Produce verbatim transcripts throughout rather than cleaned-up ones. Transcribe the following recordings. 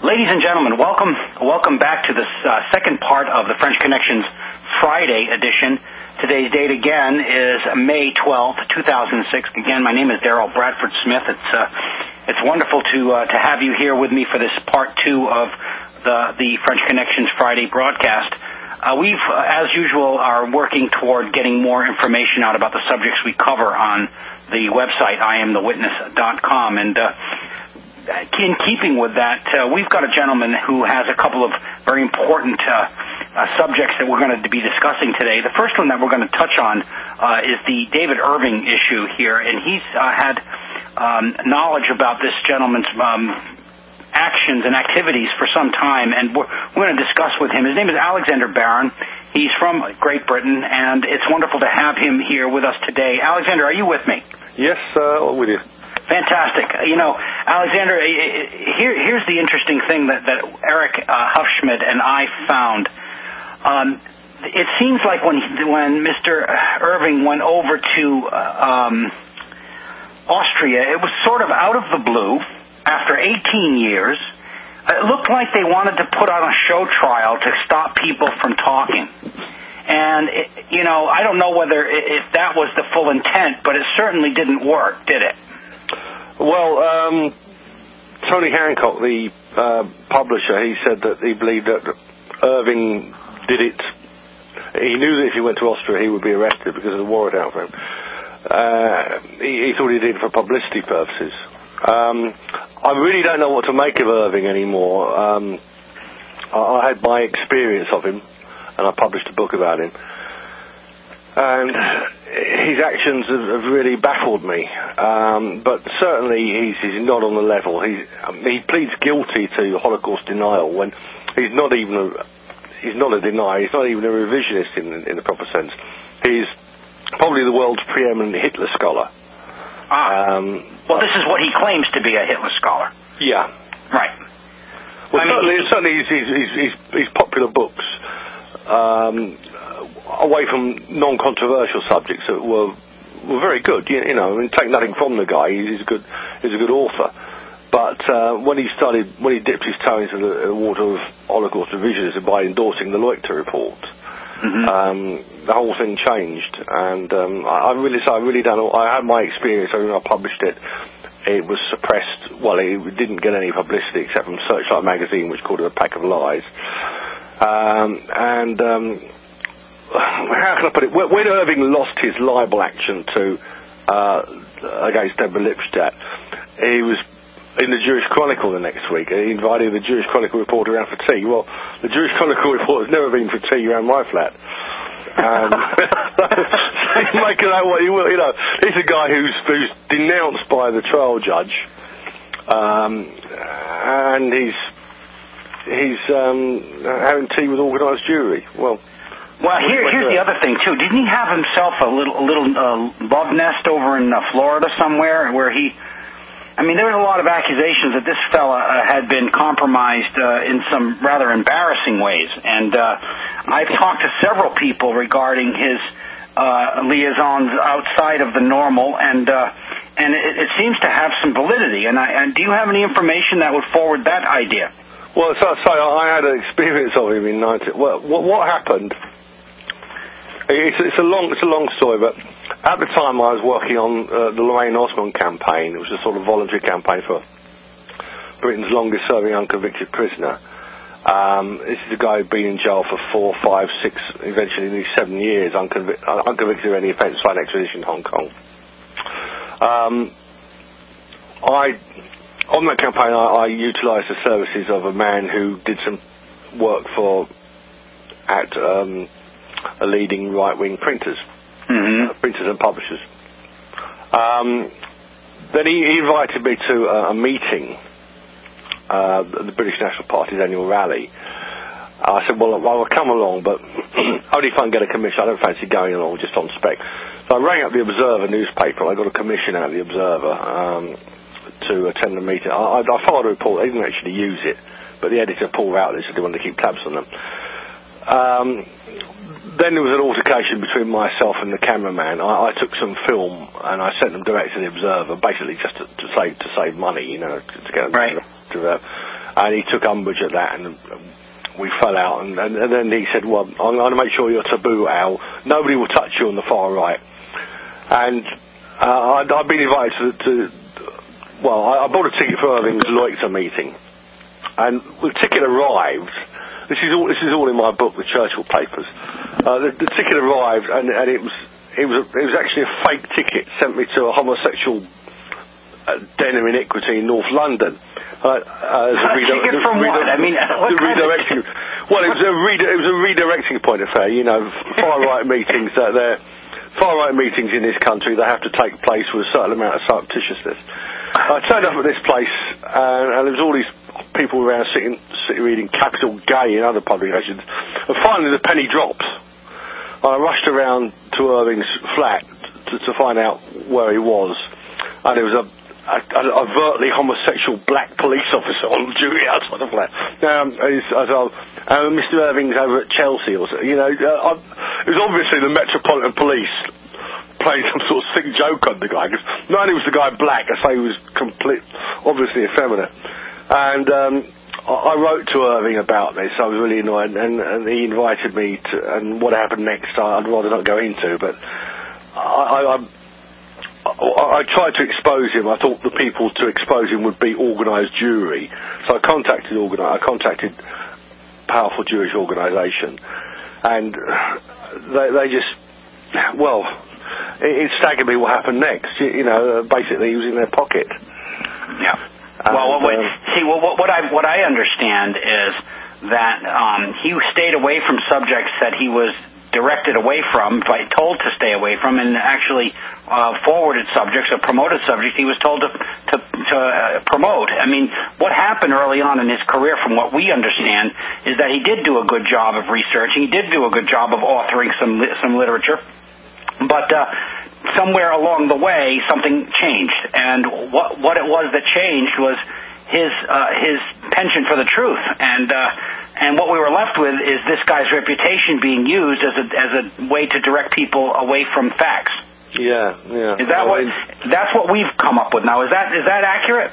Ladies and gentlemen, welcome welcome back to this uh, second part of the French Connections Friday edition. Today's date again is May twelfth, two thousand six. Again, my name is Daryl Bradford Smith. It's uh, it's wonderful to uh, to have you here with me for this part two of the the French Connections Friday broadcast. Uh, we've, uh, as usual, are working toward getting more information out about the subjects we cover on the website I am the witness dot com, and uh, in keeping with that, uh, we've got a gentleman who has a couple of very important uh, uh, subjects that we're going to be discussing today. The first one that we're going to touch on uh, is the David Irving issue here, and he's uh, had um, knowledge about this gentleman's um, actions and activities for some time, and we're, we're going to discuss with him. His name is Alexander Barron. He's from Great Britain, and it's wonderful to have him here with us today. Alexander, are you with me? Yes, uh, with you. Fantastic. You know, Alexander, here, here's the interesting thing that, that Eric uh, Hufschmidt and I found. Um, it seems like when when Mister Irving went over to uh, um, Austria, it was sort of out of the blue. After eighteen years, it looked like they wanted to put on a show trial to stop people from talking. And, it, you know, I don't know whether if that was the full intent, but it certainly didn't work, did it? Well, um, Tony Hancock, the uh, publisher, he said that he believed that Irving did it. He knew that if he went to Austria, he would be arrested because of the warrant out for him. Uh, he, he thought he did it for publicity purposes. Um, I really don't know what to make of Irving anymore. Um, I, I had my experience of him, and I published a book about him. And his actions have, have really baffled me. Um, but certainly he's, he's not on the level. He, um, he pleads guilty to Holocaust denial when he's not even a, he's not a denier. He's not even a revisionist in, in the proper sense. He's probably the world's preeminent Hitler scholar. Ah. Um, well, this is what he claims to be a Hitler scholar. Yeah. Right. Well, I certainly, mean, certainly his, his, his, his popular books, um, away from non-controversial subjects that were were very good. You, you know, I mean, take nothing from the guy. He's a good he's a good author. But uh, when he started, when he dipped his toe into the water of Holocaust revisionism by endorsing the Leuchter report, mm-hmm. um, the whole thing changed. And um, I, I really, so I really don't know. I had my experience. I mean, I published it. It was suppressed. Well, it didn't get any publicity except from Searchlight magazine, which called it a pack of lies. Um, and um, how can I put it? When Irving lost his libel action to uh, against Deborah Lipstadt, he was in the Jewish Chronicle the next week. He invited the Jewish Chronicle reporter around for tea. Well, the Jewish Chronicle reporter has never been for tea around my flat. Um, so make of that what you will. You know, he's a guy who's, who's denounced by the trial judge, um, and he's he's um, having tea with organised Jewry. Well. Well, here, here's the other thing, too. Didn't he have himself a little, a little uh, love nest over in uh, Florida somewhere where he... I mean, there was a lot of accusations that this fella uh, had been compromised uh, in some rather embarrassing ways. And uh, I've talked to several people regarding his uh, liaisons outside of the normal, and uh, and it, it seems to have some validity. And, I, and do you have any information that would forward that idea? Well, so, so I had an experience of him in nineteen... Well, what, what happened... It's, it's a long, it's a long story, but at the time I was working on uh, the Lorraine Osmond campaign. It was a sort of voluntary campaign for Britain's longest-serving unconvicted prisoner. Um, this is a guy who'd been in jail for four, five, six, eventually nearly seven years, unconvic- uh, unconvicted of any offence, like extradition to Hong Kong. Um, I, on that campaign, I, I utilised the services of a man who did some work for at. Um, a leading right-wing printers, mm-hmm. uh, printers and publishers. Um, then he, he invited me to a, a meeting, uh, the British National Party's annual rally. I said, well, I'll come along, but only if I can get a commission. I don't fancy going along just on spec. So I rang up the Observer newspaper, and I got a commission out of the Observer um, to attend the meeting. I, I, I filed a report. They didn't actually use it, but the editor pulled out this, so they wanted to keep tabs on them. um, then there was an altercation between myself and the cameraman. I, I took some film and I sent them direct to the Observer, basically just to, to save to save money, you know, to, to get them right. to, to, uh, and he took umbrage at that, and we fell out. And, and, and then he said, "Well, I'm going to make sure you're taboo, Al. Nobody will touch you on the far right." And uh, I'd, I'd been invited to, to well, I, I bought a ticket for Irving's Loiter meeting, and the ticket arrived. This is all. This is all in my book, The Churchill Papers. Uh, the, the ticket arrived, and, and it was it was a, it was actually a fake ticket sent me to a homosexual uh, den of iniquity in North London. Uh, uh, as a, a ticket from what? I mean, what the redirecting. Of... Well, it was a redi- it was a redirecting point affair. You know, far right meetings that they're far right meetings in this country. They have to take place with a certain amount of surreptitiousness. I turned up at this place, and, and there was all these people around sitting, sitting reading Capital Gay and other publications. And finally, the penny drops. I rushed around to Irving's flat to, to find out where he was, and there was a, a, an overtly homosexual black police officer on duty outside the flat. Um, I said, uh, "Mister Irving's over at Chelsea," or so. You know, uh, I, it was obviously the Metropolitan Police playing some sort of sick joke on the guy, because not only was the guy black, I say he was complete, obviously effeminate. And um, I, I wrote to Irving about this. I was really annoyed, and, and he invited me to, and what happened next I'd rather not go into, but I, I, I, I tried to expose him. I thought the people to expose him would be organised Jewry. So I contacted, organi- I contacted powerful Jewish organisation, and they, they just, well... It, it staggered me what happened next. You, you know, basically he was in their pocket. Yeah. And, well, what, um, see, well, what, what I what I understand is that um, he stayed away from subjects that he was directed away from, told to stay away from, and actually uh, forwarded subjects or promoted subjects he was told to to, to uh, promote. I mean, what happened early on in his career, from what we understand, is that he did do a good job of researching. He did do a good job of authoring some li- some literature. But uh, somewhere along the way, something changed, and what what it was that changed was his uh, his penchant for the truth, and uh, and what we were left with is this guy's reputation being used as a as a way to direct people away from facts. Yeah, yeah. Is that what? That's what we've come up with now. Is that is that accurate?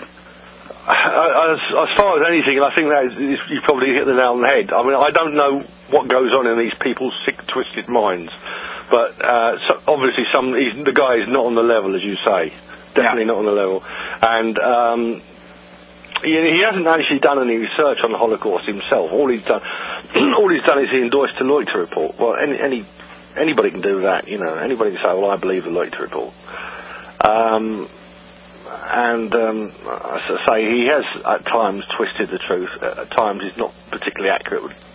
As, as far as anything, I think that is, you probably hit the nail on the head. I mean, I don't know what goes on in these people's sick, twisted minds. But uh, so obviously, some he's, the guy is not on the level, as you say. Definitely yeah. not on the level. And um, he, he hasn't actually done any research on the Holocaust himself. All he's done, all he's done is he endorsed the Loiter report. Well, any, any anybody can do that, you know. Anybody can say, "Well, I believe the Loiter report." Um, and um, as I say, he has at times twisted the truth. At times, he's not particularly accurate with.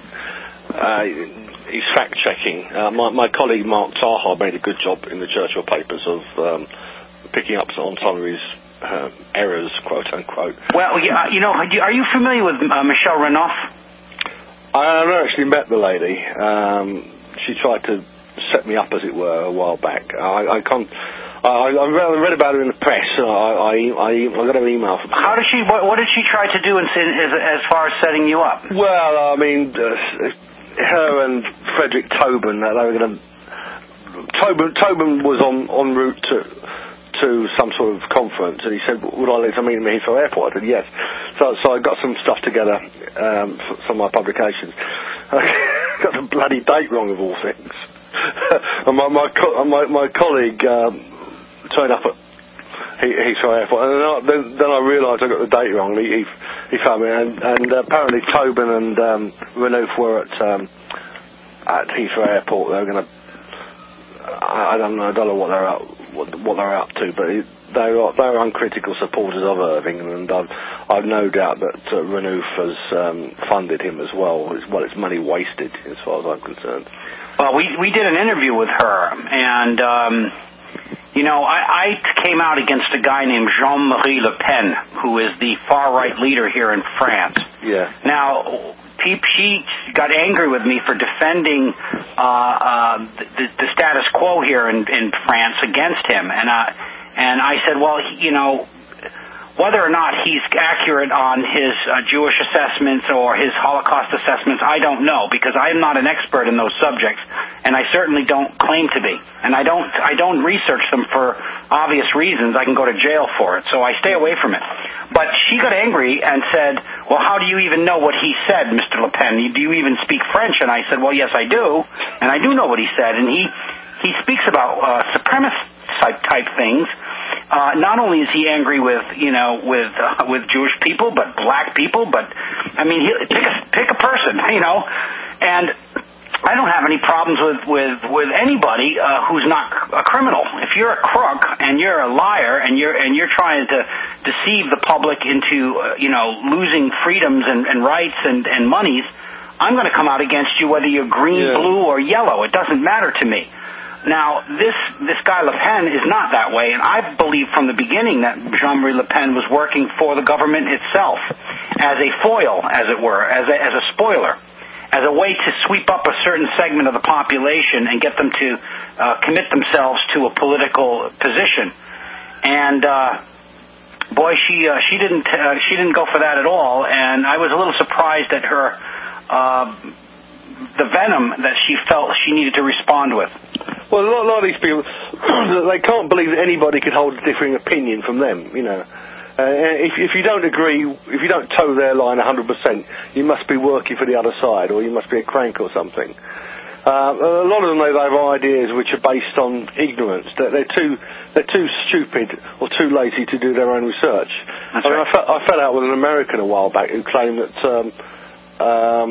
Uh, He's fact-checking. Uh, my, my colleague Mark Taha made a good job in the Churchill Papers of um, picking up on some of his uh, errors, quote-unquote. Well, yeah, you know, are you familiar with uh, Michelle Renouf? I never actually met the lady. Um, she tried to set me up, as it were, a while back. I, I can't... I, I read about her in the press. I, I, I, I got an email from her. How did she... What, what did she try to do in, as, as far as setting you up? Well, I mean... Uh, her and Frederick Tobin, they were going to... Tobin, Tobin was on, en route to to some sort of conference, and he said, "Would I like to meet him at Heathrow Airport?" I said, "Yes." So, so I got some stuff together um, for some of my publications. I got the bloody date wrong, of all things. And my my, co- my, my colleague um, turned up at Heathrow Airport, and then I, then, then I realised I got the date wrong. He, he, he found me, and, and uh, apparently Tobin and um, Renouf were at um, at Heathrow Airport. They were going to, I, I don't know, I don't know what they're up, what, what they're up to, but it, they were they were uncritical supporters of Irving, and I've, I've no doubt that uh, Renouf has um, funded him as well. It's, well, it's money wasted as far as I'm concerned. Well, we we did an interview with her, and. Um You know, I, I came out against a guy named Jean-Marie Le Pen, who is the far-right leader here in France. Yeah. Now, she got angry with me for defending uh, uh, the, the status quo here in, in France against him. And, uh, and I said, well, you know, whether or not he's accurate on his uh, Jewish assessments or his Holocaust assessments, I don't know, because I am not an expert in those subjects, and I certainly don't claim to be. And I don't I don't research them for obvious reasons. I can go to jail for it, so I stay away from it. But she got angry and said, well, how do you even know what he said, Mister Le Pen? Do you even speak French? And I said, well, yes, I do, and I do know what he said. And he, he speaks about uh, supremacist type, type things. Uh, not only is he angry with, you know, with uh, with Jewish people, but black people, but, I mean, he, pick, a, pick a person, you know, and I don't have any problems with, with, with anybody uh, who's not a criminal. If you're a crook and you're a liar and you're and you're trying to deceive the public into, uh, you know, losing freedoms and, and rights and, and monies, I'm going to come out against you whether you're green, yeah. blue, or yellow. It doesn't matter to me. Now, this this guy Le Pen is not that way, and I believe from the beginning that Jean-Marie Le Pen was working for the government itself as a foil, as it were, as a, as a spoiler, as a way to sweep up a certain segment of the population and get them to uh, commit themselves to a political position. And uh, boy, she uh, she didn't uh, she didn't go for that at all, and I was a little surprised at her. Uh, the venom that she felt she needed to respond with. Well, a lot, a lot of these people, they can't believe that anybody could hold a differing opinion from them, you know. Uh, if, if you don't agree, if you don't toe their line one hundred percent, you must be working for the other side, or you must be a crank or something. Uh, a lot of them, they have ideas which are based on ignorance. They're, they're too they're too stupid or too lazy to do their own research. That's I mean, right. I, fe- I fell out with an American a while back who claimed that um, um,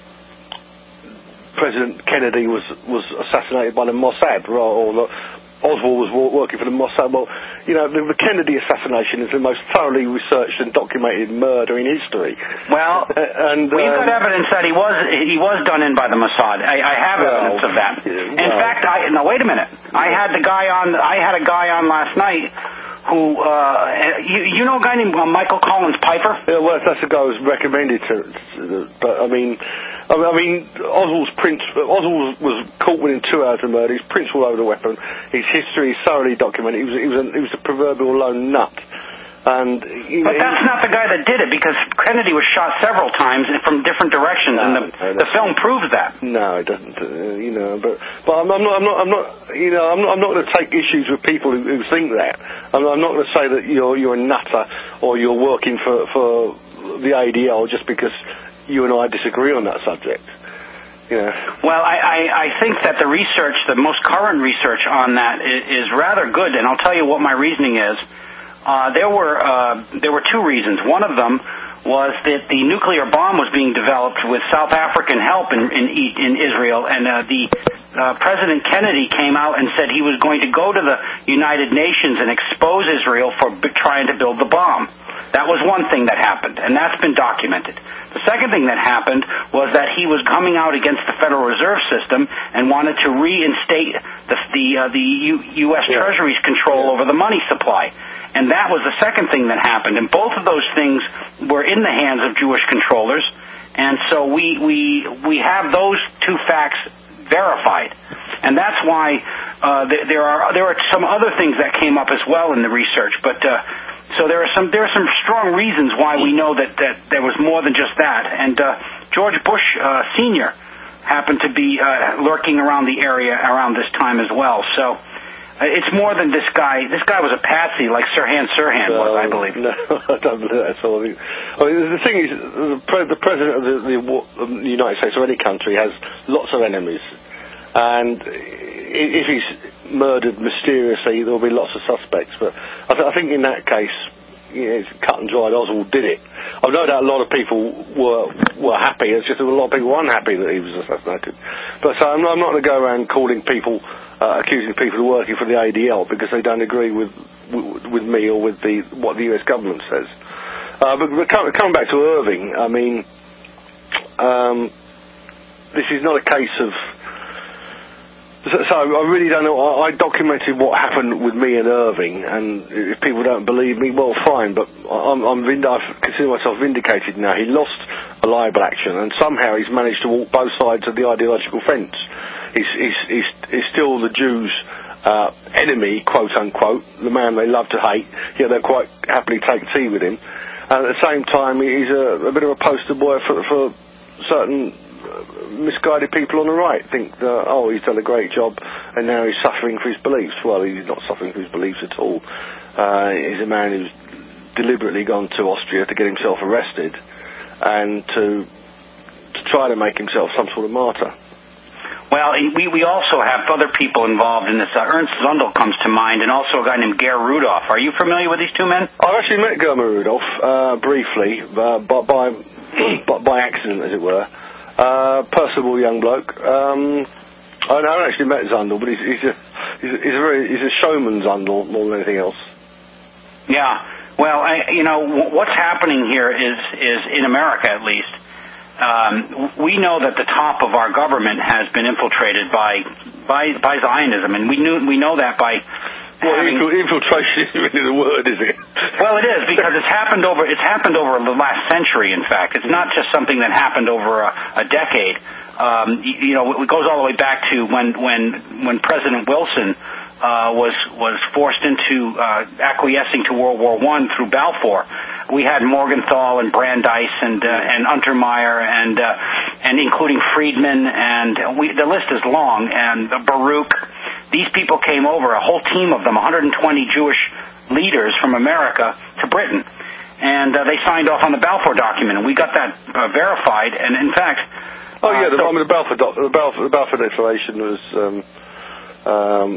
President Kennedy was, was assassinated by the Mossad, or the, Oswald was working for the Mossad. Well, you know, the, the Kennedy assassination is the most thoroughly researched and documented murder in history. Well, uh, and we've um, got evidence that he was he was done in by the Mossad. I, I have well, evidence of that. Yeah, in well, fact, I now wait a minute. I had the guy on. I had a guy on last night who uh, you, you know a guy named uh, Michael Collins Piper. Yeah, well, that's the guy who was recommended to. But I mean, I mean, Oswald's prints. Oswald was, was caught within two hours of murder. His prints all over the weapon. His history is thoroughly documented. He was, he was, a, he was a proverbial lone nut. And you but know, that's not the guy that did it, because Kennedy was shot several times and from different directions, no, and the, no, the film proves that. No, it doesn't. Uh, you know, but but I'm, I'm not. I'm not. I'm not. You know, I'm not. I'm not going to take issues with people who, who think that. I'm, I'm not going to say that you're you're a nutter or you're working for for the A D L just because you and I disagree on that subject. Yeah. Well, I, I, I think that the research, the most current research on that is, is rather good, and I'll tell you what my reasoning is. Uh, there were uh, there were two reasons. One of them was that the nuclear bomb was being developed with South African help in in, in Israel, and uh, the uh, President Kennedy came out and said he was going to go to the United Nations and expose Israel for b- trying to build the bomb. That was one thing that happened, and that's been documented. The second thing that happened was that he was coming out against the Federal Reserve System and wanted to reinstate the the, uh, the U- U.S. Yeah. Treasury's control yeah. over the money supply. And that was the second thing that happened. And both of those things were in the hands of Jewish controllers. And so we we we have those two facts verified. And that's why uh, th- there are there are some other things that came up as well in the research. But uh, so there are some there are some strong reasons why we know that, that there was more than just that. And uh, George Bush uh, Senior happened to be uh, lurking around the area around this time as well. So. It's more than this guy. This guy was a patsy, like Sirhan Sirhan no, was, I believe. No, I don't believe that at all. I mean, the thing is, the, pre- the president of the, the United States or any country has lots of enemies, and if he's murdered mysteriously, there will be lots of suspects. But I, th- I think in that case, you know, it's cut and dried. Oswald did it. I've no doubt a lot of people were were happy. It's just there were a lot of people unhappy that he was assassinated. But so I'm not, I'm not going to go around calling people, uh, accusing people of working for the A D L because they don't agree with with, with me or with the what the U S government says. Uh, but, but coming back to Irving, I mean, um, this is not a case of. So, so I really don't know. I, I documented what happened with me and Irving, and if people don't believe me, well, fine. But I'm, I'm vind- I consider myself vindicated now. He lost a libel action, and somehow he's managed to walk both sides of the ideological fence. He's, he's, he's, he's still the Jews' uh, enemy, quote unquote, the man they love to hate, yet they'll quite happily take tea with him. And at the same time, he's a, a bit of a poster boy for, for certain misguided people on the right. Think that, oh, he's done a great job and now he's suffering for his beliefs. Well, he's not suffering for his beliefs at all. Uh, he's a man who's deliberately gone to Austria to get himself arrested and to, to try to make himself some sort of martyr. Well, we, we also have other people involved in this. Uh, Ernst Zundel comes to mind, and also a guy named Ger Rudolph. Are you familiar with these two men? I've actually met Germa Rudolph uh, briefly, uh, by, by, by accident, as it were. Uh, personable young bloke. Um, I haven't actually met Zundel, but he's, he's, a, he's, a, he's, a very, he's a showman, Zundel, more than anything else. Yeah. Well, I, you know, what's happening here is, is in America at least, Um, we know that the top of our government has been infiltrated by by, by Zionism, and we knew we know that by well, having, infiltration isn't really the word, is it? Well, it is, because it's happened over it's happened over the last century. In fact, it's not just something that happened over a, a decade. Um, you, you know, it goes all the way back to when when when President Wilson Uh, was was forced into uh, acquiescing to World War One through Balfour. We had Morgenthau and Brandeis and uh, and Untermeyer and uh, and including Friedman, and we, the list is long. And Baruch, these people came over, a whole team of them, one hundred twenty Jewish leaders from America to Britain, and uh, they signed off on the Balfour document, and we got that uh, verified. And in fact, oh yeah, uh, the, so, I mean, the Balfour doc, the Balfour, the Balfour Declaration was. Um, um,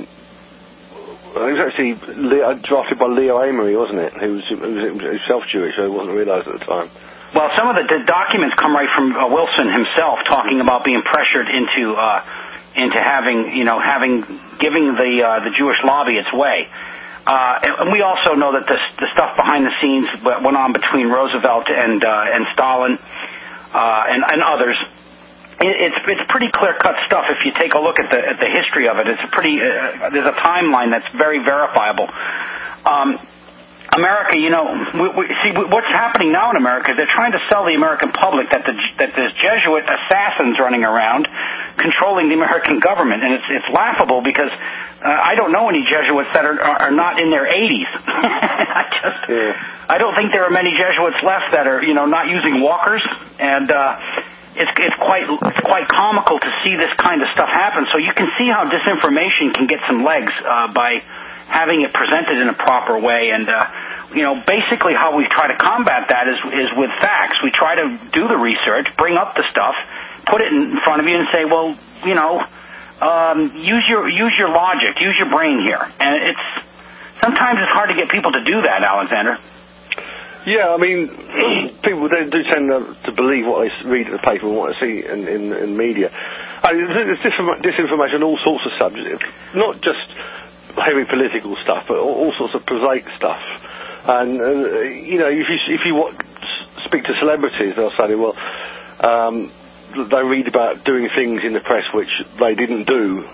It was actually drafted by Leo Amory, wasn't it? Who was, who was himself Jewish, so it wasn't realised at the time. Well, some of the, the documents come right from uh, Wilson himself, talking about being pressured into uh, into having, you know, having giving the uh, the Jewish lobby its way. Uh, and we also know that the, the stuff behind the scenes went on between Roosevelt and uh, and Stalin uh, and, and others. It's it's pretty clear-cut stuff if you take a look at the at the history of it. It's a pretty uh, there's a timeline that's very verifiable. Um, America, you know, we, we, see what's happening now in America is they're trying to sell the American public that the that there's Jesuit assassins running around controlling the American government, and it's it's laughable because uh, I don't know any Jesuits that are are not in their eighties. I just yeah. I don't think there are many Jesuits left that are, you know, not using walkers, and uh It's, it's quite it's quite comical to see this kind of stuff happen. So you can see how disinformation can get some legs uh, by having it presented in a proper way. And uh, you know, basically how we try to combat that is is with facts. We try to do the research, bring up the stuff, put it in front of you, and say, well, you know, um, use your use your logic, use your brain here. And it's sometimes it's hard to get people to do that, Alexander. Yeah, I mean, people they do tend to, to believe what they read in the paper and what they see in, in, in media. I mean, there's disinformation on all sorts of subjects, not just heavy political stuff, but all, all sorts of prosaic stuff. And, uh, you know, if you, if you want, speak to celebrities, they'll say, well, um, they read about doing things in the press which they didn't do.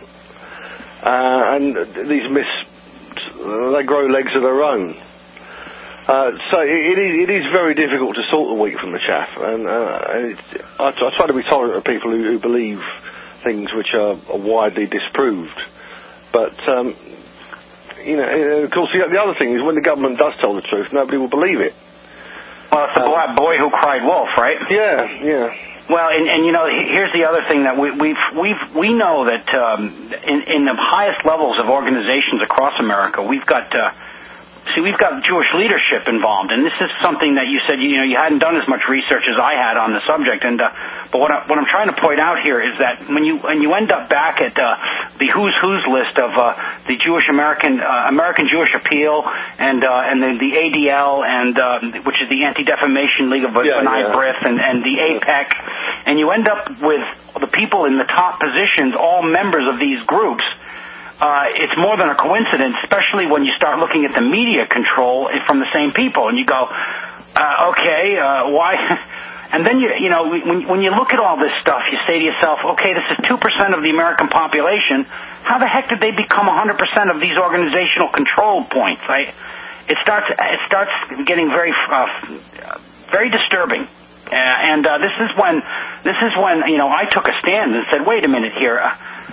Uh, and these myths, they grow legs of their own. Uh, so it, it, it is very difficult to sort the wheat from the chaff, and, uh, and it's, I, I try to be tolerant of people who, who believe things which are, are widely disproved. But um, you know, of course, the, the other thing is when the government does tell the truth, nobody will believe it. Well, it's the uh, boy who cried wolf, right? Yeah, yeah. Well, and, and you know, here's the other thing that we, we've we've we know that um, in, in the highest levels of organizations across America, we've got. Uh, See, we've got Jewish leadership involved, and this is something that you said, you know, you hadn't done as much research as I had on the subject. And uh, but what, I, what I'm trying to point out here is that when you when you end up back at uh, the who's who's list of uh, the Jewish American uh, American Jewish Appeal and uh, and the, the A D L and uh, which is the Anti-Defamation League of yeah, B'nai yeah. B'rith and, and the APEC, and you end up with the people in the top positions, all members of these groups. Uh, it's more than a coincidence, especially when you start looking at the media control from the same people, and you go, uh, okay, uh, why? And then you, you know, when when you look at all this stuff, you say to yourself, okay, this is two percent of the American population. How the heck did they become one hundred percent of these organizational control points? I, it starts it starts getting very uh, very disturbing. Uh, and uh, this is when this is when you know I took a stand and said, wait a minute here. Uh,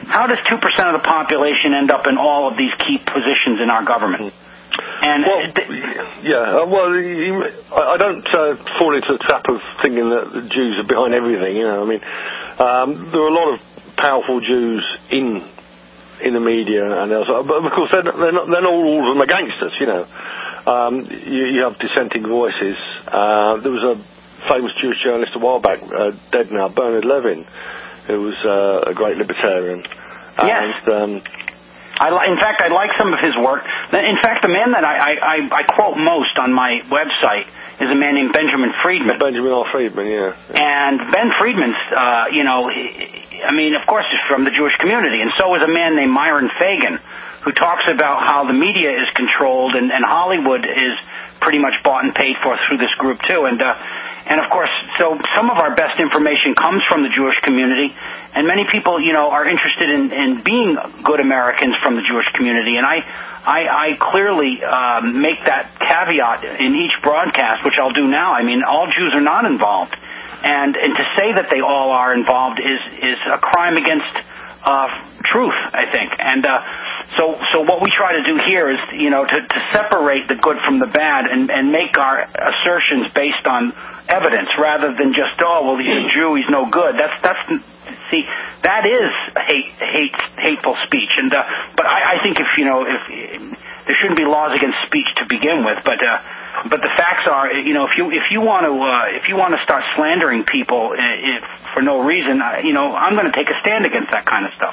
how does two percent of the population end up in all of these key positions in our government? And well, yeah, uh, well, you, I don't uh, fall into the trap of thinking that the Jews are behind everything. You know, I mean, um, there are a lot of powerful Jews in in the media and elsewhere, but of course they're not, they're not, they're not all of them against us. You know, um, you, you have dissenting voices. Uh, there was a famous Jewish journalist a while back, uh, dead now, Bernard Levin, who was uh, a great libertarian. Yes. And, um, I li- in fact, I like some of his work. In fact, the man that I, I, I quote most on my website is a man named Benjamin Friedman. Benjamin R. Friedman, yeah. And Ben Friedman's, uh, you know, he, I mean, of course, is from the Jewish community, and so is a man named Myron Fagan, who talks about how the media is controlled and, and Hollywood is pretty much bought and paid for through this group too. And uh, and of course, so some of our best information comes from the Jewish community, and many people, you know, are interested in, in being good Americans from the Jewish community. And I I, I clearly um, make that caveat in each broadcast, which I'll do now. I mean, all Jews are not involved, and and to say that they all are involved is is a crime against uh, truth, I think. And uh, so so what we try to do here is, you know, to, to separate the good from the bad and, and make our assertions based on evidence rather than just, oh, well, he's a Jew, he's no good. That's that's see, that is hate, hate hateful speech. And uh, but I, I think if you know if there shouldn't be laws against speech to begin with, but uh, but the facts are, you know, if you if you want to uh, if you want to start slandering people if, for no reason, uh, you know, I'm going to take a stand against that kind of stuff.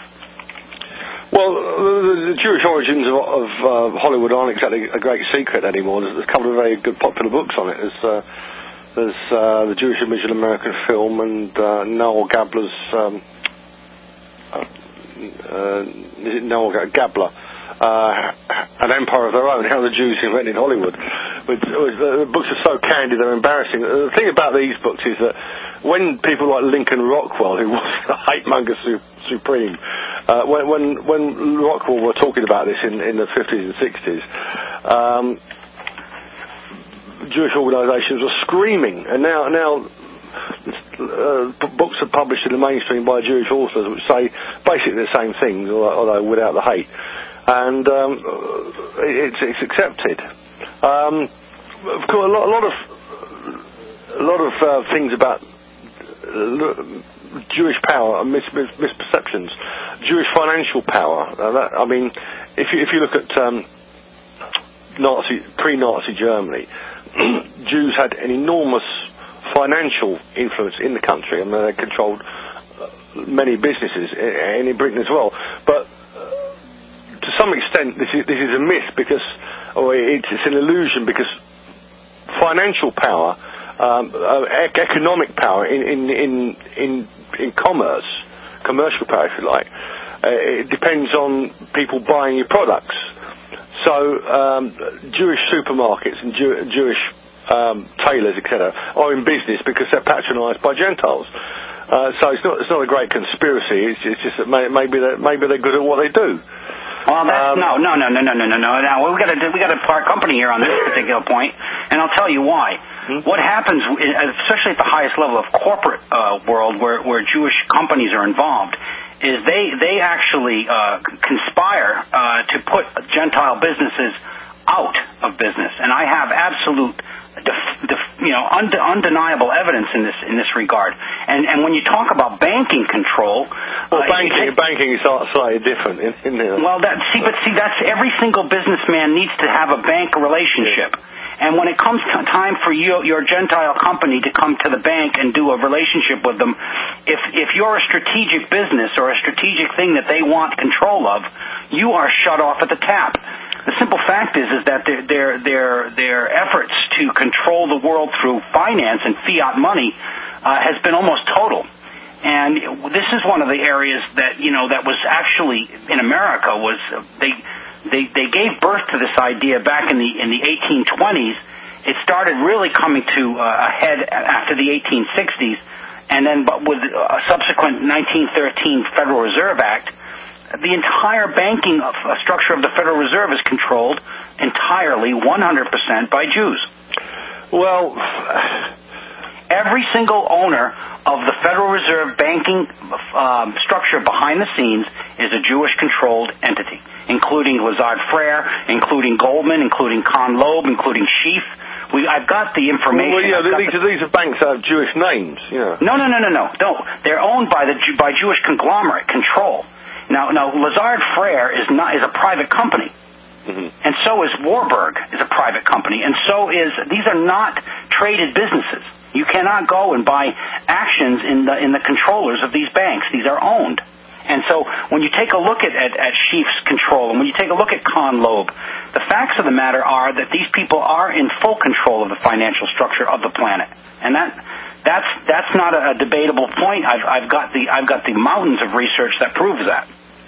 Well, the, the Jewish origins of, of uh, Hollywood aren't exactly a great secret anymore. There's, there's a couple of very good popular books on it. There's, uh, there's uh, The Jewish Image in American Film and uh, Noel Gabler's, um, uh, uh, is it Noel Gabler? Uh, An Empire of Their Own, How the Jews Invented Hollywood. But, uh, the books are so candid, they're embarrassing. The thing about these books is that when people like Lincoln Rockwell, who was the hate-monger su- supreme, uh, when, when when Rockwell were talking about this in, in the fifties and sixties, um, Jewish organisations were screaming, and now now uh, books are published in the mainstream by Jewish authors which say basically the same things, although, although without the hate. And um, it's, it's accepted. Um, of course, a lot, a lot of a lot of uh, things about uh, Jewish power and mis- mis- misperceptions. Jewish financial power. Uh, that, I mean, if you if you look at um, Nazi pre-Nazi Germany, Jews had an enormous financial influence in the country. I mean, they controlled uh, many businesses, and in Britain as well. But to some extent, this is this is a myth because, or it's, it's an illusion because financial power, um, uh, economic power in in in in, in commerce, commercial power, if you like, uh, it depends on people buying your products. So um, Jewish supermarkets and Jew- Jewish um, tailors, et cetera, are in business because they're patronised by Gentiles. Uh, so it's not it's not a great conspiracy. It's, it's just that may, maybe they maybe they're good at what they do. Well, that's, um, no, no, no, no, no, no, no, no. Now we got to we got to part company here on this particular point, and I'll tell you why. Hmm? What happens, especially at the highest level of corporate uh, world, where where Jewish companies are involved, is they they actually uh, conspire uh, to put Gentile businesses out of business, and I have absolute, def, def, you know, und, undeniable evidence in this in this regard. And and when you talk about banking control, well, uh, banking banking is slightly different, isn't it? Well, that see, but see, that's every single businessman needs to have a bank relationship. And when it comes to time for you, your Gentile company to come to the bank and do a relationship with them, if if you're a strategic business or a strategic thing that they want control of, you are shut off at the tap. The simple fact is, is that their their their their efforts to control the world through finance and fiat money uh, has been almost total. And this is one of the areas that, you know, that was actually in America was uh, they they they gave birth to this idea back in the in the eighteen twenties. It started really coming to uh, a head after the eighteen sixties, and then but with a subsequent nineteen thirteen Federal Reserve Act, the entire banking structure of the Federal Reserve is controlled entirely, one hundred percent by Jews. Well, Every single owner of the Federal Reserve banking um, structure behind the scenes is a Jewish-controlled entity, including Lazard Frere, including Goldman, including Con Loeb, including Schiff. We, I've got the information. Well, yeah, these, the, are, these are banks that have Jewish names, yeah. No, no, no, no, no, no. They're owned by the by Jewish conglomerate control. Now, now Lazard Frere is not is a private company. Mm-hmm. And so is Warburg is a private company, and so is these are not traded businesses. You cannot go and buy actions in the in the controllers of these banks. These are owned. And so when you take a look at, at, at Schiff's control, and when you take a look at Con Loeb, the facts of the matter are that these people are in full control of the financial structure of the planet. And that that's that's not a, a debatable point. I've I've got the I've got the mountains of research that proves that.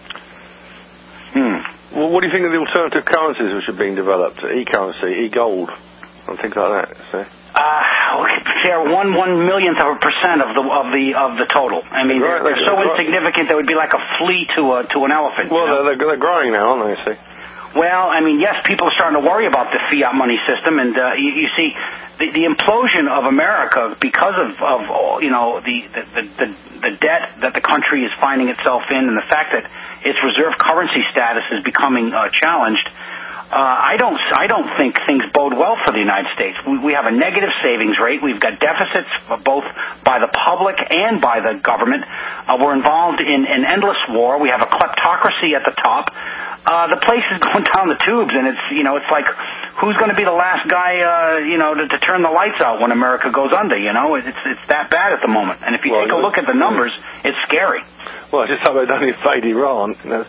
Hmm. Well, what do you think of the alternative currencies which are being developed? E-currency, e-gold, and things like that. So. Uh, they're one one millionth of a percent of the of the of the total. I mean, right, they're, they're so right. insignificant they would be like a flea to a to an elephant. Well, you know? they're, they're growing now, aren't they? See. Well, I mean, yes, people are starting to worry about the fiat money system, and uh, you, you see the, the implosion of America because of, of you know the, the, the, the debt that the country is finding itself in, and the fact that its reserve currency status is becoming uh, challenged. Uh, I don't. I don't think things bode well for the United States. We, we have a negative savings rate. We've got deficits both by the public and by the government. Uh, we're involved in an endless war. We have a kleptocracy at the top. Uh, the place is going down the tubes, and it's you know it's like who's going to be the last guy uh, you know to, to turn the lights out when America goes under? You know, it's it's that bad at the moment. And if you well, take a look at the numbers, it's scary. Well, I just hope they don't invade Iran. You know?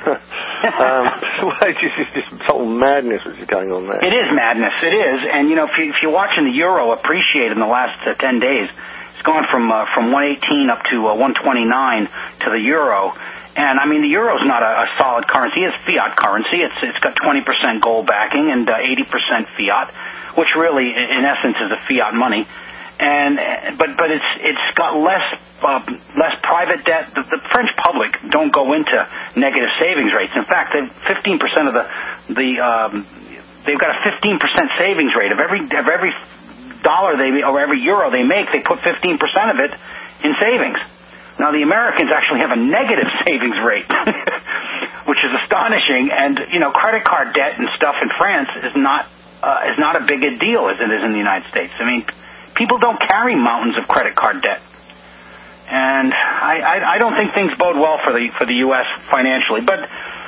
um, it's just, it's just total madness which is going on there. It is madness. It is, and you know if you if you're watching the euro appreciate in the last uh, ten days, it's gone from uh, from one eighteen up to uh, one twenty-nine to the euro. And, I mean, the euro's not a, a solid currency. It's fiat currency. It's It's got twenty percent gold backing and uh, eighty percent fiat, which really, in essence, is a fiat money. And But but it's it's got less uh, less private debt. The, the French public don't go into negative savings rates. In fact, fifteen percent of the, the um, they've got a fifteen percent savings rate. Of every, of every dollar they or every euro they make, they put fifteen percent of it in savings. Now, the Americans actually have a negative savings rate, which is astonishing. And, you know, credit card debt and stuff in France is not uh, is not a big a deal as it is in the United States. I mean, people don't carry mountains of credit card debt. And I, I, I don't think things bode well for the for the U S financially. But,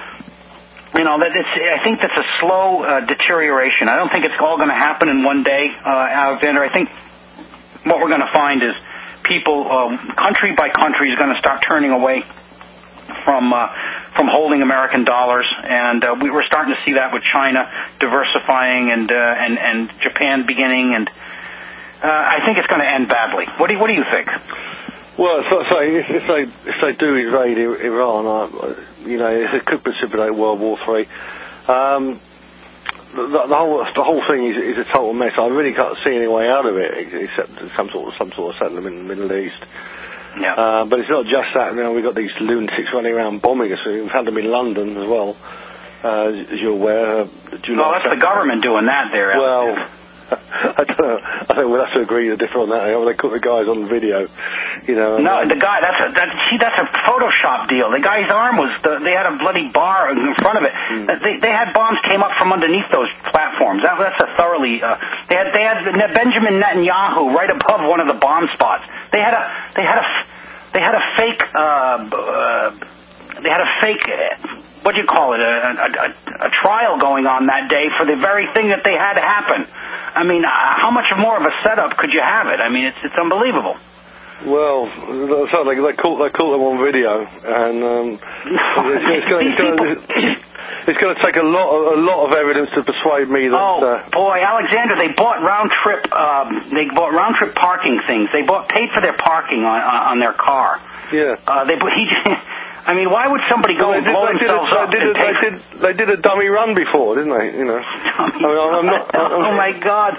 you know, that it's, I think that's a slow uh, deterioration. I don't think it's all going to happen in one day, uh, Alexander. I think what we're going to find is people, uh, country by country, is going to start turning away from uh, from holding American dollars, and uh, we were starting to see that with China diversifying and uh, and and Japan beginning, and uh, I think it's going to end badly. What do you, what do you think? Well, so, so if, if they if they do invade Iran, uh, you know, it could precipitate World War Three. Um, The, the whole the whole thing is, is a total mess. I really can't see any way out of it except some sort of some sort of settlement in the Middle East. Yeah. Uh, but it's not just that. You know, we've got these lunatics running around bombing us. We've had them in London as well, uh, as you're aware. Uh, well, that's the government doing that there. Well, I don't know. I think we'll have to agree to differ on that. They caught the guys on the video, you know. No, the guy. That's a that, see. That's a Photoshop deal. The guy's arm was. The, they had a bloody bar in front of it. Mm. They they had bombs came up from underneath those platforms. That, that's a thoroughly. Uh, they had they had Benjamin Netanyahu right above one of the bomb spots. They had a they had a they had a fake. Uh, uh, they had a fake. Uh, what do you call it? A, a, a, a trial going on that day for the very thing that they had to happen. I mean, how much more of a setup could you have it? I mean, it's it's unbelievable. Well, so they they caught they caught them on video, and um, it's, it's going it's going to take a lot of, a lot of evidence to persuade me that. Oh uh, boy, Alexander, they bought round trip um, they bought round trip parking things. They bought paid for their parking on on their car. Yeah. Uh, they he. I mean, why would somebody go well, and blow did, themselves a, up? They did, a, they, did, they did a dummy run before, didn't they? You know. I mean, I'm not, I'm, oh my God!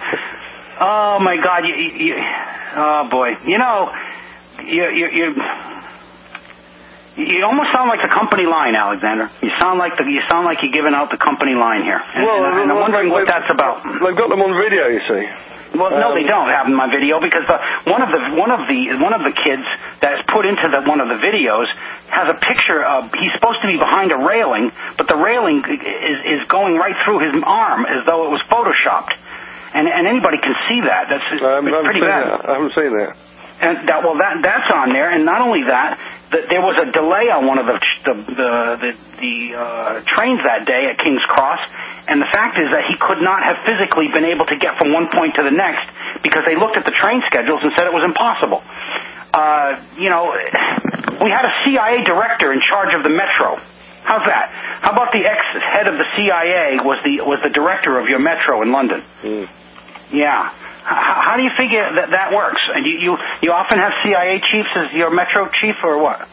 Oh my God! You, you, oh boy! You know, you, you, you, You almost sound like the company line, Alexander. You sound like the, you sound like you're giving out the company line here. And, well, and, and I'm wondering what that's about. They've got them on video, you see. Well, no, um, they don't have them on video because the, one of the one of the one of the kids that's put into the, one of the videos has a picture of he's supposed to be behind a railing, but the railing is is going right through his arm as though it was photoshopped, and and anybody can see that. That's um, pretty bad. That. I haven't seen that. And that, well, that that's on there, and not only that, that there was a delay on one of the the the, the, the uh, trains that day at King's Cross, and the fact is that he could not have physically been able to get from one point to the next because they looked at the train schedules and said it was impossible. Uh, you know, we had a C I A director in charge of the Metro. How's that? How about the ex-head of the C I A was the was the director of your Metro in London? Mm. Yeah. How, how do you figure that that works? And you, you you often have C I A chiefs as your Metro chief, or what?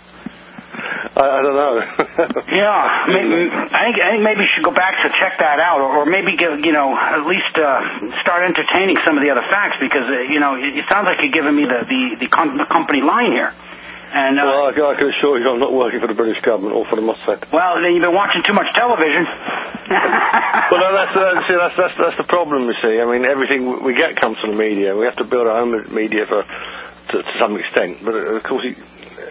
I, I don't know. yeah, maybe, I think I think maybe you should go back to check that out, or, or maybe give, you know at least uh, start entertaining some of the other facts because uh, you know it, it sounds like you're giving me the the, the, con- the company line here. And, uh, well, I, I can assure you I'm not working for the British government or for the Mossad. Well, then you've been watching too much television. well, no, that's, uh, see, that's, that's, that's the problem, you see. I mean, everything we get comes from the media. We have to build our own media for, to, to some extent. But, uh, of course, it,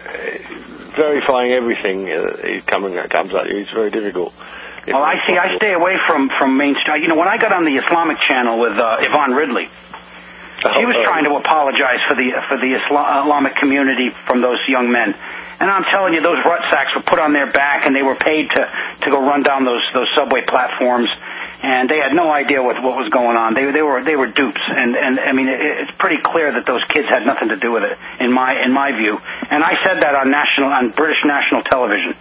uh, verifying everything uh, it coming, that comes at you is very difficult. Well, I see. I stay away from, from mainstream. You know, when I got on the Islamic channel with uh, Yvonne Ridley, she was trying to apologize for the for the Islamic community from those young men, and I'm telling you, those rucksacks were put on their back, and they were paid to to go run down those those subway platforms, and they had no idea what what was going on. They they were they were dupes, and and I mean it, it's pretty clear that those kids had nothing to do with it in my in my view, and I said that on national on British national television.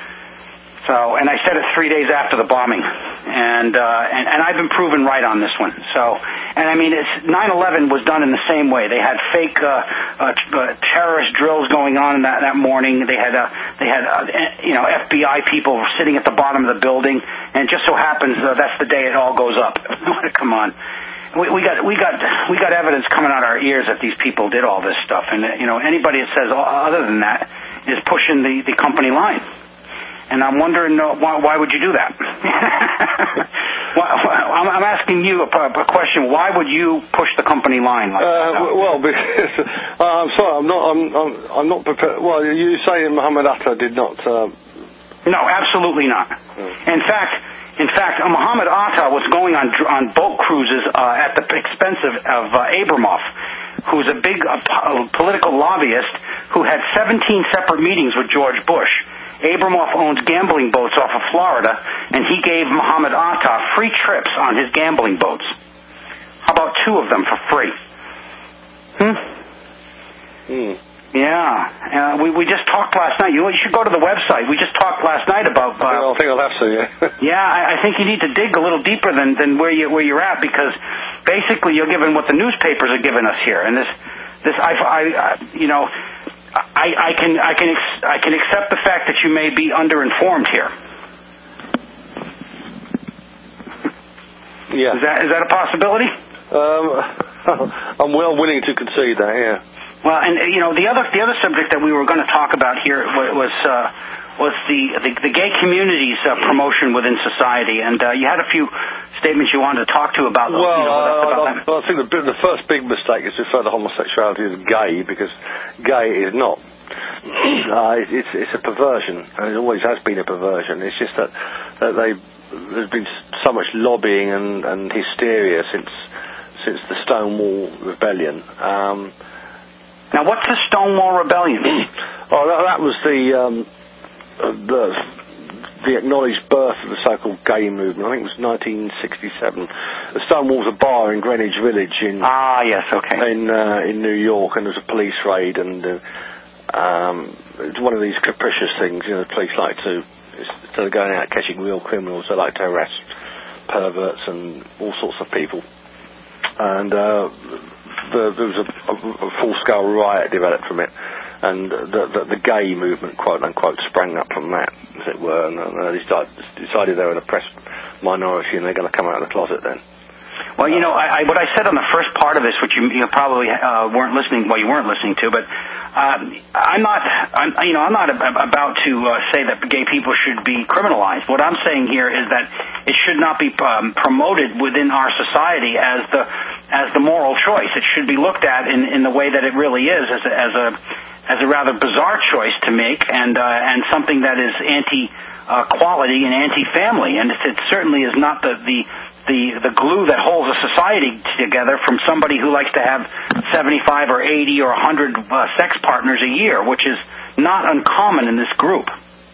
So, and I said it three days after the bombing, and, uh, and and I've been proven right on this one. So, and I mean, it's nine eleven was done in the same way. They had fake uh, uh, terrorist drills going on in that, that morning. They had uh, they had uh, you know F B I people sitting at the bottom of the building, and it just so happens uh, that's the day it all goes up. Come on. We, we got we got we got evidence coming out our ears that these people did all this stuff, and you know anybody that says other than that is pushing the, the company line. And I'm wondering, uh, why, why would you do that? I'm, I'm asking you a, a question. Why would you push the company line like uh, that? Well, because uh, I'm sorry, I'm not. I'm, I'm, I'm not prepared. Well, you saying Mohammed Atta did not? Uh... No, absolutely not. Mm. In fact, in fact, uh, Mohammed Atta was going on on boat cruises uh, at the expense of, of uh, Abramoff, who's a big uh, po- political lobbyist who had seventeen separate meetings with George Bush. Abramoff owns gambling boats off of Florida, and he gave Mohammed Atta free trips on his gambling boats. How about two of them for free? Hmm? Hmm. Yeah. Uh, we, we just talked last night. You, you should go to the website. We just talked last night about... Uh, I think I'll have to, yeah. yeah, I, I think you need to dig a little deeper than, than where, you, where you're at, because basically you're given what the newspapers are giving us here. And this, this I, I, I you know... I, I can I can ex- I can accept the fact that you may be underinformed here. Yeah. Is that is that a possibility? Um, I'm well willing to concede that. Yeah. Well, and you know the other the other subject that we were going to talk about here was uh, was the, the the gay community's uh, promotion within society, and uh, you had a few statements you wanted to talk to about. Well, you know, uh, about I, I think the, the first big mistake is to refer to homosexuality as gay, because gay is not. Uh, it's it's a perversion, and it always has been a perversion. It's just that, that they there's been so much lobbying and, and hysteria since since the Stonewall Rebellion. Um, now, what's the Stonewall Rebellion? oh, that, that was the um, the. the acknowledged birth of the so-called gay movement. I think it was nineteen sixty-seven. The Stonewall's a bar in Greenwich Village in ah yes okay in uh, in New York, and there was a police raid, and uh, um, it's one of these capricious things. You know, the police like to, instead of going out catching real criminals, they like to arrest perverts and all sorts of people. And uh, the, there was a, a, a full-scale riot developed from it. And the, the, the gay movement, quote unquote, sprang up from that, as it were, and uh, they decided, decided they were an oppressed minority, and they're going to come out of the closet then. Well, you know, I, I, what I said on the first part of this, which you, you probably uh, weren't listening, well, you weren't listening to, but Um, I'm not, I'm, you know, I'm not about to uh, say that gay people should be criminalized. What I'm saying here is that it should not be um, promoted within our society as the as the moral choice. It should be looked at in, in the way that it really is, as a, as a as a rather bizarre choice to make, and uh, and something that is anti uh, quality and anti family, and it, it certainly is not the the the the glue that holds a society together from somebody who likes to have seventy-five or eighty or one hundred uh, sex partners a year, which is not uncommon in this group.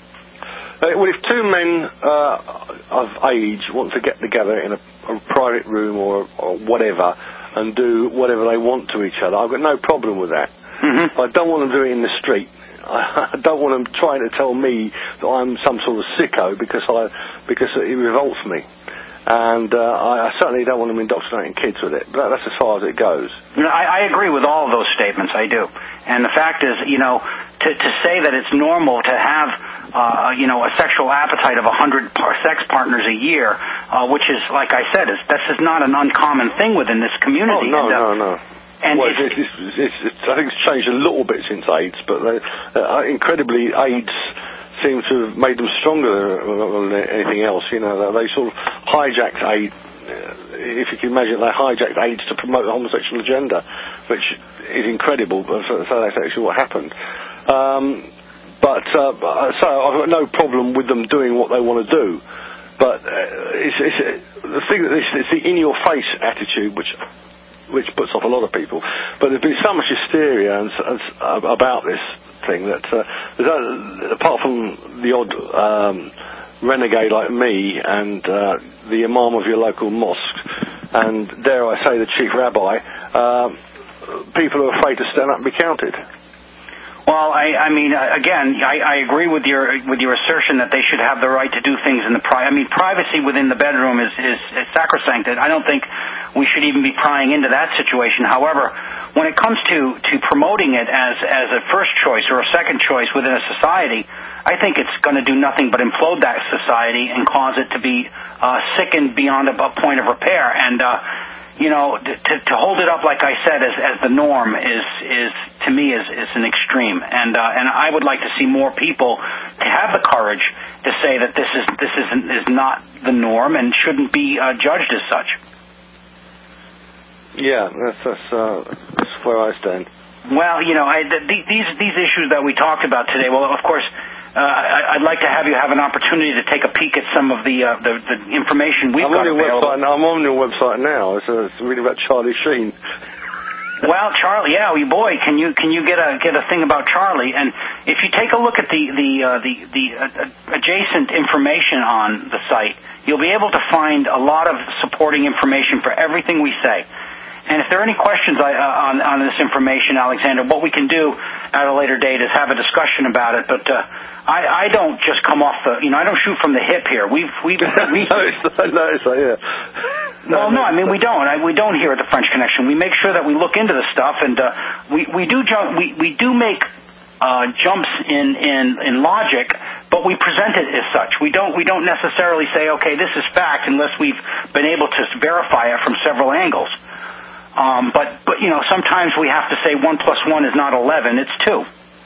Uh, well, if two men uh, of age want to get together in a, a private room or, or whatever and do whatever they want to each other, I've got no problem with that. Mm-hmm. I don't want them to do it in the street. I don't want them trying to tell me that I'm some sort of sicko because I because it revolts me. And uh, I, I certainly don't want them indoctrinating kids with it. But that's as far as it goes. You know, I, I agree with all of those statements. I do. And the fact is, you know, to, to say that it's normal to have, uh, you know, a sexual appetite of one hundred par- sex partners a year, uh, which is, like I said, is this is not an uncommon thing within this community. Oh, no, and, uh, no, no. And well, it's, it's, it's, it's, I think it's changed a little bit since AIDS, but they, uh, incredibly, AIDS seems to have made them stronger than anything else. You know, they sort of hijacked AIDS. If you can imagine, they hijacked AIDS to promote the homosexual agenda, which is incredible. But so, so that's actually what happened. Um, but uh, so I've got no problem with them doing what they want to do. But uh, it's, it's, the thing that it's, it's the in-your-face attitude, which. which puts off a lot of people. But there's been so much hysteria and, and, uh, about this thing that, uh, that apart from the odd um, renegade like me and uh, the imam of your local mosque, and dare I say the chief rabbi, uh, people are afraid to stand up and be counted. Well, I, I mean, again, I, I agree with your with your assertion that they should have the right to do things in the pri- I mean, privacy within the bedroom is, is, is sacrosanct. I don't think we should even be prying into that situation. However, when it comes to, to promoting it as as a first choice or a second choice within a society, I think it's going to do nothing but implode that society and cause it to be uh, sickened beyond a, a point of repair. And uh, you know, to, to hold it up, like I said, as, as the norm is, is to me, is, is an extreme. And, uh, and I would like to see more people to have the courage to say that this is, this isn't, is not the norm and shouldn't be uh, judged as such. Yeah, that's, that's, uh, that's where I stand. Well, you know, I, the, these, these issues that we talked about today, well, of course, Uh, I'd like to have you have an opportunity to take a peek at some of the uh, the, the information we've I'm got on your available. Website now. I'm on your website now. It's, uh, it's reading about Charlie Sheen. Well, Charlie, yeah, boy, can you can you get a get a thing about Charlie? And if you take a look at the the uh, the, the uh, adjacent information on the site, you'll be able to find a lot of supporting information for everything we say. And if there are any questions uh, on, on this information, Alexander, what we can do at a later date is have a discussion about it. But uh, I, I don't just come off the, you know, I don't shoot from the hip here. We've, we've, we. no, it's not, no, it's not, yeah. Well, no, I mean we don't. I, we don't here at the French Connection. We make sure that we look into the stuff, and uh, we we do jump. We we do make uh, jumps in, in in logic, but we present it as such. We don't we don't necessarily say, okay, this is fact, unless we've been able to verify it from several angles. Um, but, but, you know, sometimes we have to say one plus one is not eleven, it's two.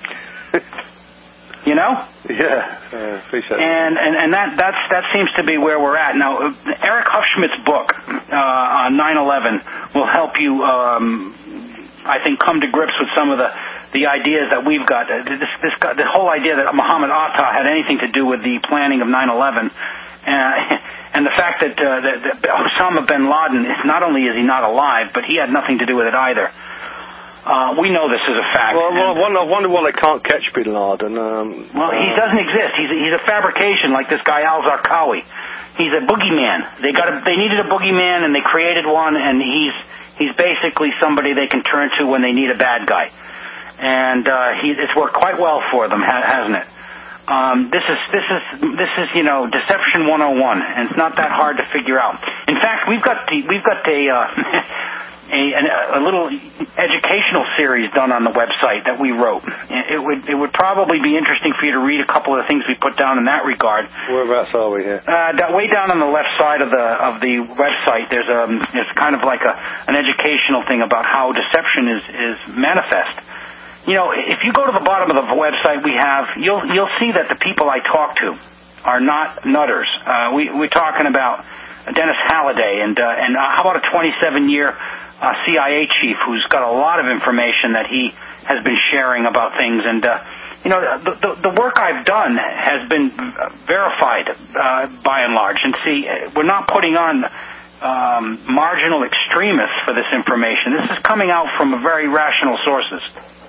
You know? Yeah, uh, appreciate it. And, and, and that, that's, that seems to be where we're at. Now, Eric Hufschmidt's book, uh, on nine eleven will help you, um, I think, come to grips with some of the, the ideas that we've got. This, this, the whole idea that Muhammad Atta had anything to do with the planning of nine eleven. Uh, And the fact that, uh, that, that Osama bin Laden, not only is he not alive, but he had nothing to do with it either. Uh, we know this is a fact. Well, well I, wonder, I wonder why they can't catch bin Laden. Um, well, uh, he doesn't exist. He's a, he's a fabrication, like this guy Al-Zarqawi. He's a boogeyman. They got a, they needed a boogeyman, and they created one, and he's he's basically somebody they can turn to when they need a bad guy. And uh, he, it's worked quite well for them, ha- hasn't it? Um, this is this is this is you know Deception one oh one, and it's not that hard to figure out. In fact, we've got the, we've got a, uh, a a little educational series done on the website that we wrote. It would it would probably be interesting for you to read a couple of the things we put down in that regard. Whereabouts are we here? Uh, that way down on the left side of the of the website, there's a there's kind of like a an educational thing about how deception is is manifest. you know, if you go to the bottom of the website we have, you'll you'll see that the people I talk to are not nutters. Uh, we, we're talking about Dennis Halliday, and uh, and uh, how about a twenty-seven year uh, C I A chief who's got a lot of information that he has been sharing about things, and uh, you know, the, the the work I've done has been verified uh, by and large. And see, we're not putting on um, marginal extremists for this information. This is coming out from very rational sources.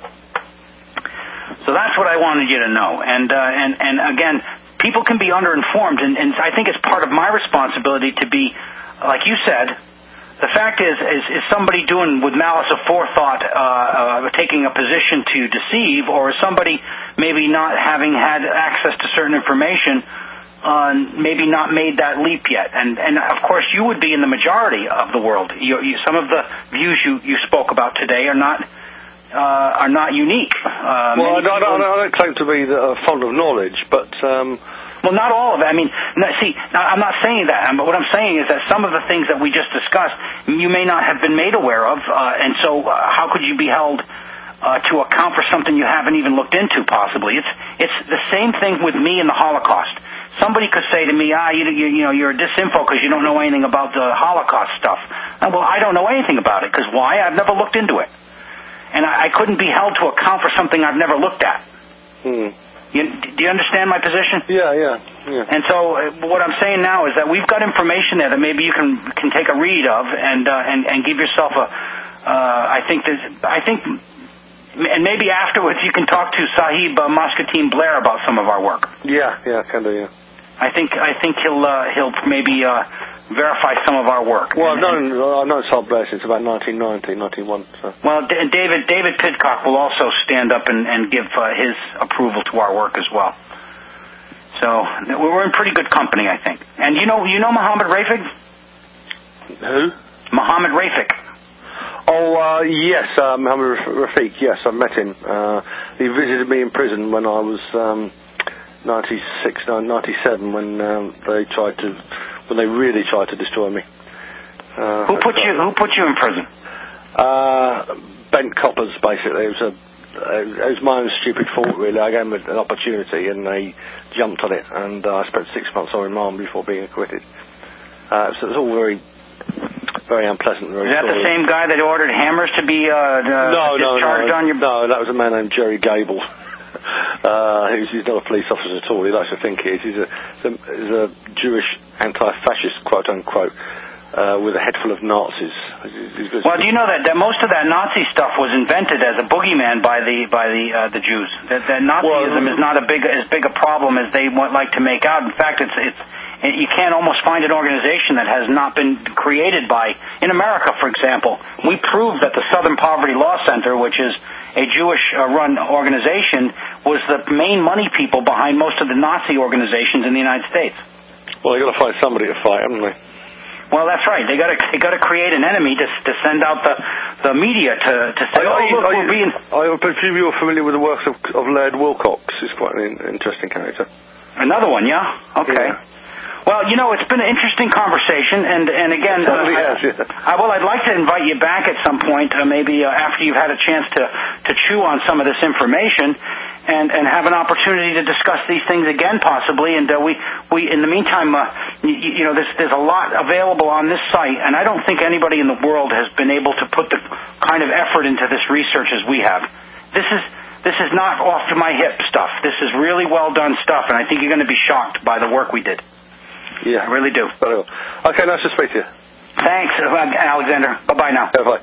So that's what I wanted you to know. And uh, and and again, people can be underinformed, and, and I think it's part of my responsibility to be, like you said. The fact is, is, is somebody doing with malice aforethought, uh, uh, taking a position to deceive, or is somebody maybe not having had access to certain information, uh, maybe not made that leap yet? And, and of course, you would be in the majority of the world. You, you, some of the views you, you spoke about today are not uh, are not unique. Uh, well, I don't, I, don't, I don't claim to be the, uh, fond of knowledge, but. Um Well, not all of it. I mean, see, I'm not saying that, but what I'm saying is that some of the things that we just discussed, you may not have been made aware of, uh, and so uh, how could you be held uh, to account for something you haven't even looked into, possibly? It's it's the same thing with me and the Holocaust. Somebody could say to me, ah, you, you, you know, you're a disinfo because you don't know anything about the Holocaust stuff. Uh, well, I don't know anything about it, because why? I've never looked into it. And I, I couldn't be held to account for something I've never looked at. Hmm. You, do you understand my position? Yeah, yeah, yeah. And so uh, what I'm saying now is that we've got information there that maybe you can can take a read of and uh, and and give yourself a. Uh, I think there's, I think, and maybe afterwards you can talk to Sahib uh, Muscatine Blair about some of our work. Yeah, yeah, can do. Yeah. I think I think he'll uh, he'll maybe uh, verify some of our work. Well, and, I've known I've known Sahib Blair since about nineteen ninety, ninety-one. So. Well, D- David David Pidcock will also stand up and, and give uh, his approval to our work as well. So we're in pretty good company, I think. And you know you know Mohammed Rafik? Who? Mohammed Rafik. Oh, uh, yes, uh, Mohammed Rafik. Yes, I met him. Uh, he visited me in prison when I was. Um, ninety-six, ninety-seven, when um, they tried to, when they really tried to destroy me. Uh, who put you? Who put you in prison? Uh, bent coppers, basically. It was a, it was my own stupid fault, really. I gave them an opportunity, and they jumped on it, and uh, I spent six months on remand before being acquitted. Uh, so it was all very, very unpleasant. Very Is that story. the same guy that ordered hammers to be uh, uh, no, discharged no, no, on your? No, that was a man named Jerry Gable. Uh, he's, he's not a police officer at all. He likes to think he is. He's a, he's a Jewish anti-fascist, quote unquote, uh, with a head full of Nazis. He's, he's well, do you know that, that most of that Nazi stuff was invented as a boogeyman by the by the uh, the Jews? That, that Nazism well, is not a big as big a problem as they want, like to make out. In fact, it's it's you can't almost find an organization that has not been created by. In America, for example, we proved that the Southern Poverty Law Center, which is a Jewish-run uh, organization, was the main money people behind most of the Nazi organizations in the United States. Well, they got to find somebody to fight, haven't they? Well, that's right. They got to they got to create an enemy to to send out the the media to to say, are, oh you, look, are we're you, being. I presume you're familiar with the works of, of Laird Wilcox. He's quite an interesting character. Another one, yeah. Okay. Yeah. Well, you know, it's been an interesting conversation, and and again, uh, yes, yeah. I, well, I'd like to invite you back at some point, uh, maybe uh, after you've had a chance to to chew on some of this information, and and have an opportunity to discuss these things again, possibly. And uh, we we in the meantime, uh, you, you know, there's there's a lot available on this site, and I don't think anybody in the world has been able to put the kind of effort into this research as we have. This is. This is not off to my hip stuff. This is really well done stuff, and I think you're going to be shocked by the work we did. Yeah. I really do. Very well. Okay, nice to speak to you. Thanks, Alexander. Bye-bye now. Bye-bye.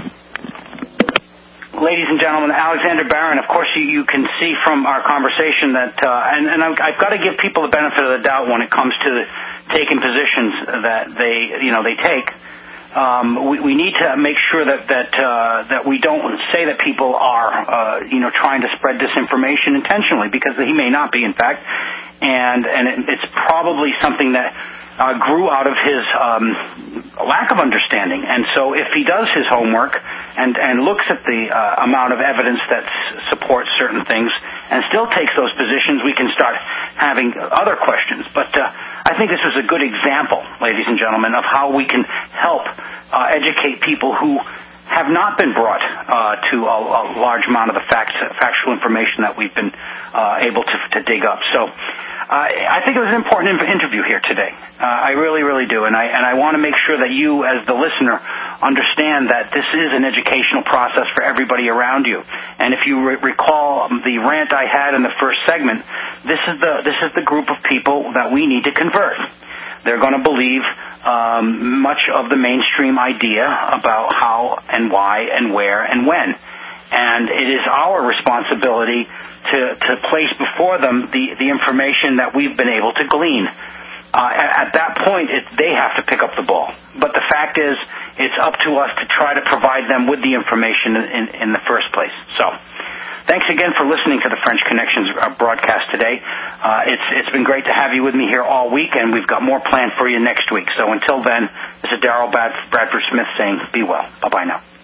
Ladies and gentlemen, Alexander Barron, of course, you, you can see from our conversation that, uh, and, and I've, I've got to give people the benefit of the doubt when it comes to taking positions that they, you know, they take. Um, we, we need to make sure that that uh, that we don't say that people are, uh, you know, trying to spread disinformation intentionally, because he may not be, in fact, and and it, it's probably something that uh, grew out of his um, lack of understanding. And so, if he does his homework and and looks at the uh, amount of evidence that s- supports certain things and still takes those positions, we can start having other questions. But uh, I think this was a good example, ladies and gentlemen, of how we can help uh, educate people who have not been brought uh, to a, a large amount of the fact, factual information that we've been uh, able to, to dig up. So uh, I think it was an important interview here today. Uh, I really, really do. And I, and I want to make sure that you, as the listener, understand that this is an educational process for everybody around you. And if you re- recall the rant I had in the first segment, this is the, this is the group of people that we need to convert. They're going to believe um, much of the mainstream idea about how and why and where and when. And it is our responsibility to, to place before them the, the information that we've been able to glean. Uh, at, at that point, it, they have to pick up the ball. But the fact is, it's up to us to try to provide them with the information in, in the first place. So, thanks again for listening to the French Connections broadcast today. Uh, it's it's been great to have you with me here all week, and we've got more planned for you next week. So until then, this is Darrell Bradford Smith saying, be well. Bye-bye now.